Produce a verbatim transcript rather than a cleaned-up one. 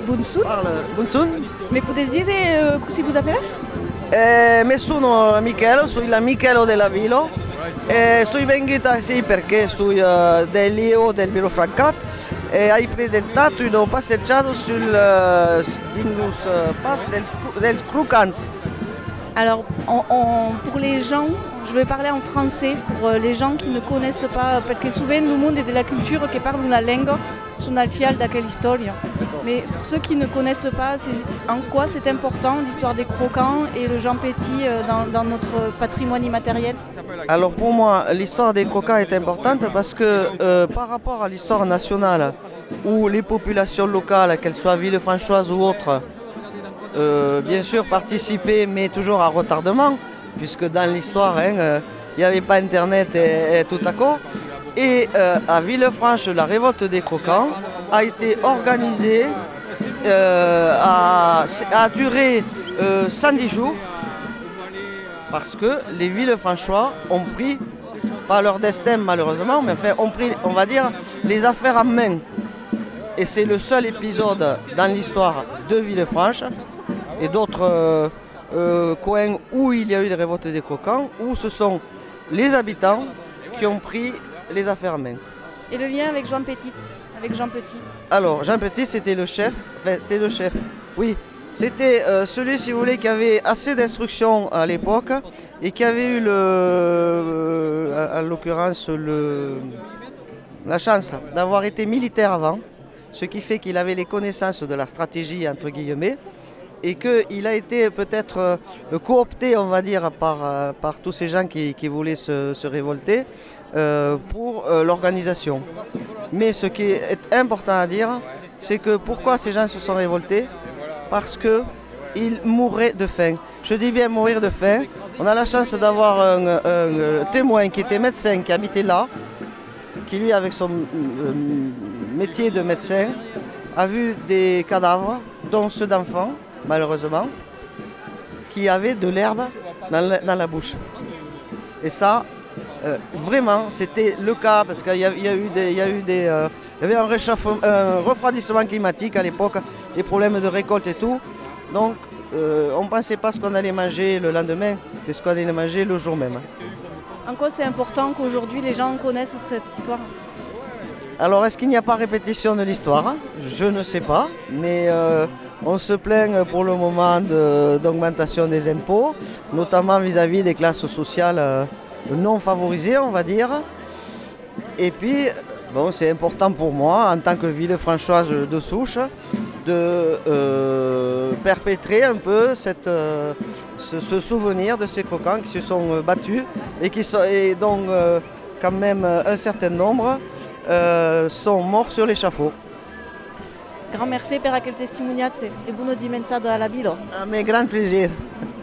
Bunsun. Parla Bunsun? Mi potete dire uh, così cosa fai? Eh, mi sono Michele, sono il Michele della Vilo e sono venuta qui perché sono uh, dell'I O del Vilo Francat e hai presentato una passeggiata sul uh, Dingus uh, Pass del, del Crucans. Alors, on, on, pour les gens, je vais parler en français, pour les gens qui ne connaissent pas, parce que souvent le monde est de la culture qui parle une langue, sono al fial d'aquella histoire. Mais pour ceux qui ne connaissent pas, c'est, en quoi c'est important l'histoire des croquants et le Jean Petit dans, dans notre patrimoine immatériel? Alors pour moi, l'histoire des croquants est importante parce que euh, par rapport à l'histoire nationale, où les populations locales, qu'elles soient villefranchoises ou autres, Euh, bien sûr participer, mais toujours à retardement, puisque dans l'histoire, il hein, n'y avait pas Internet et, et tout à coup. Et euh, à Villefranche, la révolte des croquants a été organisée, euh, a, a duré euh, cent dix jours, parce que les Villefranchois ont pris, pas leur destin malheureusement, mais enfin ont pris, on va dire, les affaires en main. Et c'est le seul épisode dans l'histoire de Villefranche et d'autres euh, euh, coins où il y a eu des révoltes des croquants, où ce sont les habitants qui ont pris les affaires en main. Et le lien avec Jean Petit, avec Jean Petit? Alors, Jean Petit, c'était le chef, enfin, c'est le chef, oui. C'était euh, celui, si vous voulez, qui avait assez d'instructions à l'époque et qui avait eu, le, euh, en l'occurrence, le, la chance d'avoir été militaire avant, ce qui fait qu'il avait les connaissances de la stratégie, entre guillemets, et qu'il a été peut-être euh, coopté, on va dire, par, euh, par tous ces gens qui, qui voulaient se, se révolter euh, pour euh, l'organisation. Mais ce qui est important à dire, c'est que pourquoi ces gens se sont révoltés? Parce qu'ils mouraient de faim. Je dis bien mourir de faim. On a la chance d'avoir un, un, un témoin qui était médecin, qui habitait là, qui lui, avec son euh, métier de médecin, a vu des cadavres, dont ceux d'enfants, malheureusement, qui avaient de l'herbe dans la, dans la bouche. Et ça, euh, vraiment, c'était le cas, parce qu'il y, y a eu des... Y a eu des euh, il y avait un, un refroidissement climatique à l'époque, des problèmes de récolte et tout. Donc, euh, on ne pensait pas ce qu'on allait manger le lendemain, c'est ce qu'on allait manger le jour même. En quoi c'est important qu'aujourd'hui les gens connaissent cette histoire? Alors, est-ce qu'il n'y a pas répétition de l'histoire? Je ne sais pas, mais euh, on se plaint pour le moment de, d'augmentation des impôts, notamment vis-à-vis des classes sociales euh, non favorisées, on va dire. Et puis, bon, c'est important pour moi, en tant que Villefranchoise de souche, de euh, perpétrer un peu cette, euh, ce, ce souvenir de ces croquants qui se sont euh, battus et, qui sont, et dont euh, quand même un certain nombre euh, sont morts sur l'échafaud. Grand merci per aquel testimoniat e buona dimensa alla Bilo. A me gran plaisir.